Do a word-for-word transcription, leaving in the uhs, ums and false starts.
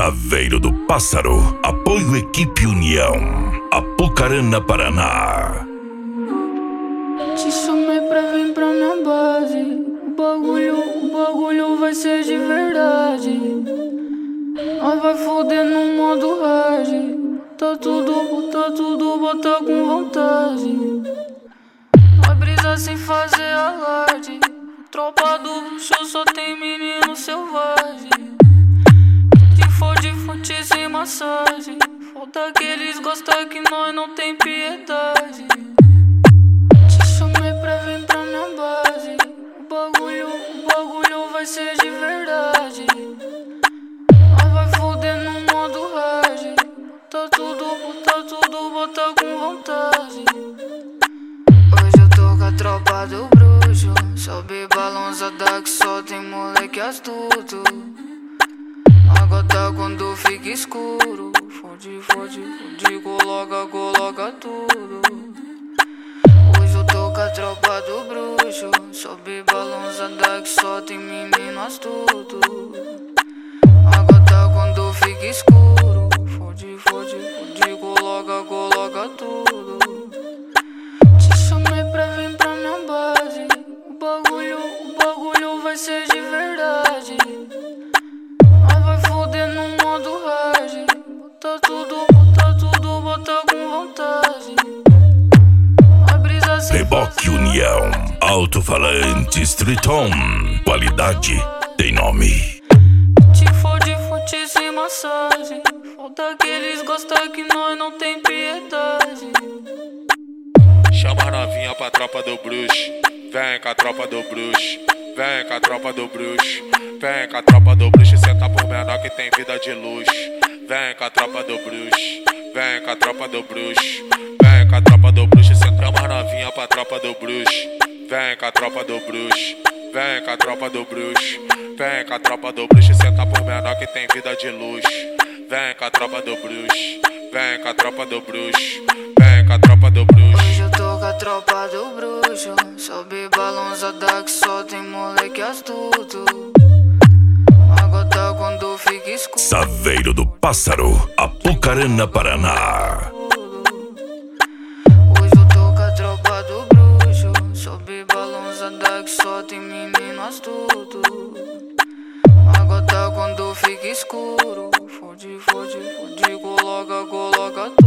Saveiro do Pássaro, apoio Equipe União, Apucarana, Paraná. Te chamei pra vir pra minha base. O bagulho, o bagulho vai ser de verdade. Nós vai foder no modo hard. Bota tudo, bota tudo, bota com vontade. Vai brisar sem fazer alarde. Tropa do bruxo só tem menino selvagem. De fode, fonte sem massagem. Falta que eles gostam que nós não tem piedade. Te chamei pra vir pra minha base. O bagulho, o bagulho vai ser de verdade. Nós vai foder no modo hard. Bota tudo, bota tudo, bota com vontade. Hoje eu tô com a tropa do bruxo. Sobe balançada que só tem moleque astuto. Agora quando fica escuro, fode, fode, fode, coloca, coloca tudo. Hoje eu tô com a tropa do bruxo. Sobe balançada que só tem menino astuto. Agora quando fica escuro, fode, fode, fode, coloca, coloca tudo. Te chamei pra vir pra minha base. O bagulho, o bagulho vai ser de verdade. Nós vai foder no modo hard. Bota tudo, bota tudo, bota com vontade. Vai brisar sem Reboque União, alto-falantes Triton, qualidade tem nome. te fode, fode sem massagem. Falta que eles gostam que nós não tem piedade. Chama a novinha pra tropa do bruxo. Vem com a tropa do bruxo. Vem com a tropa do bruxo. Vem com a tropa do bruxo. Senta por menor que tem vida de luxo. Vem com a tropa do bruxo. Vem com a tropa do bruxo. Vem com a tropa do bruxo. Senta a novinha pra tropa do bruxo. Vem com a tropa do bruxo. Vem com a tropa do bruxo. Vem com a tropa do bruxo. Senta por menor que tem vida de luxo. Vem com a tropa do bruxo. Vem com a tropa do bruxo. Vem com a tropa do bruxo. Hoje eu tô com a tropa do bruxo. Sobe balançada que só tem moleque astuto. Agora quando fica escuro, Saveiro do Pássaro, Apucarana, Paraná. hoje eu tô com a tropa do bruxo. Sobe balançada que só tem menino astuto. Agora quando fica escuro, fode, fode, fode, coloca, coloca